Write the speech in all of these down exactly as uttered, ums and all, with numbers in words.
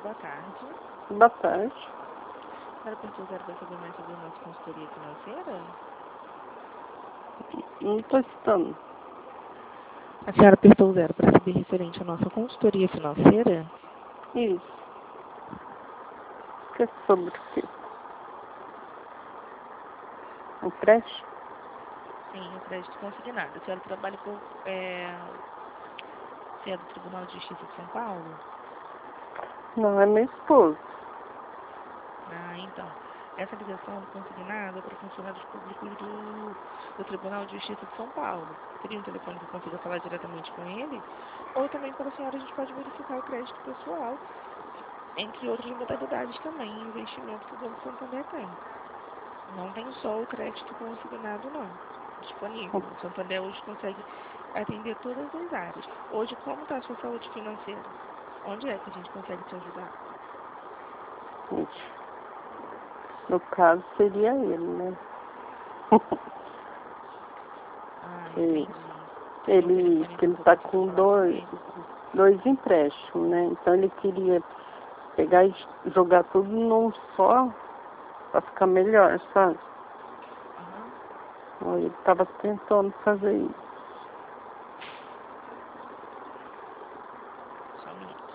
Boa tarde. Boa tarde. A senhora apertou zero para saber mais sobre a nossa consultoria financeira? Não estou estudando. A senhora apertou zero para saber referente à nossa consultoria financeira? Isso. Que é sobre o quê? Empréstimo? Sim, o crédito consignado. A senhora trabalha por... É, você é do Tribunal de Justiça de São Paulo? Não, é meu esposo. Ah, então. Essa ligação do consignado é para funcionários públicos do, do Tribunal de Justiça de São Paulo. Teria um telefone que eu consiga falar diretamente com ele? Ou também para a senhora a gente pode verificar o crédito pessoal, entre outras modalidades também, investimento que o Banco Santander tem. Não tem só o crédito consignado, não, disponível. O Santander hoje consegue atender todas as áreas. Hoje, como está a sua saúde financeira? Onde é que a gente consegue te ajudar? Isso. No caso, seria ele, né? Ah, ele, entendi. ele, que ele está com dois, dois empréstimos, né? Então ele queria pegar e jogar tudo num só para ficar melhor, sabe? Uhum. Ele estava tentando fazer isso. Só um minuto.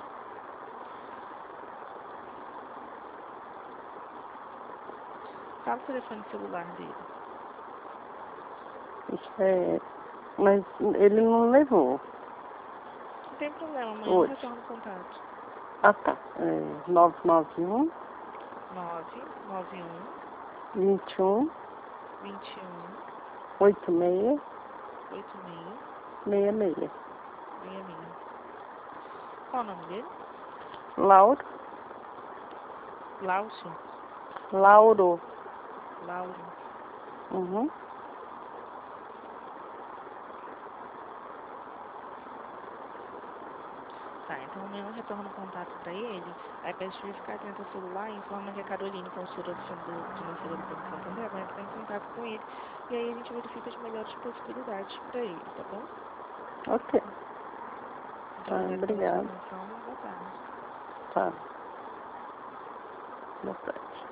Fala o telefone celular dele. É, mas ele não levou. Não tem problema, amanhã eu Hoje. retorno o contato. Ah, tá. É, nove nove um, nove nove um, vinte e um, vinte e um, oitenta e seis, oitenta e seis, sessenta e seis. sessenta e seis. Qual o nome dele? Lauro. Láucio? Lauro. Lauro. Uhum. Tá, então amanhã eu retorno o contato para ele. Aí peço para ele ficar atento ao celular e informa que a Caroline, consultora do financeira do Banco Santander, vai entrar em contato com ele. E aí a gente verifica as melhores possibilidades para ele, tá bom? Ok. Muito Tá, obrigada pela sua obrigado. atenção. Boa tarde. Tá. Boa tarde.